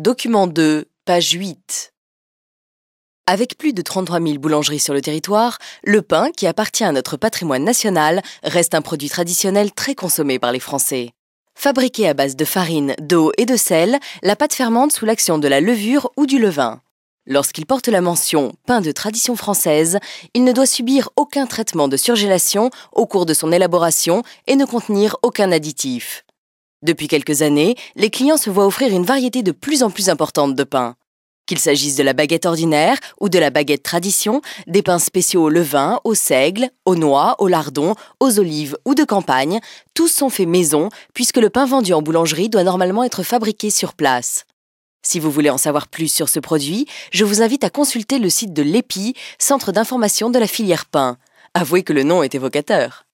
Document 2, page 8. Avec plus de 33 000 boulangeries sur le territoire, le pain, qui appartient à notre patrimoine national, reste un produit traditionnel très consommé par les Français. Fabriqué à base de farine, d'eau et de sel, la pâte fermente sous l'action de la levure ou du levain. Lorsqu'il porte la mention « pain de tradition française », il ne doit subir aucun traitement de surgélation au cours de son élaboration et ne contenir aucun additif. Depuis quelques années, les clients se voient offrir une variété de plus en plus importante de pains. Qu'il s'agisse de la baguette ordinaire ou de la baguette tradition, des pains spéciaux au levain, au seigle, aux noix, au lardon, aux olives ou de campagne, tous sont faits maison puisque le pain vendu en boulangerie doit normalement être fabriqué sur place. Si vous voulez en savoir plus sur ce produit, je vous invite à consulter le site de l'EPI, Centre d'information de la filière pain. Avouez que le nom est évocateur.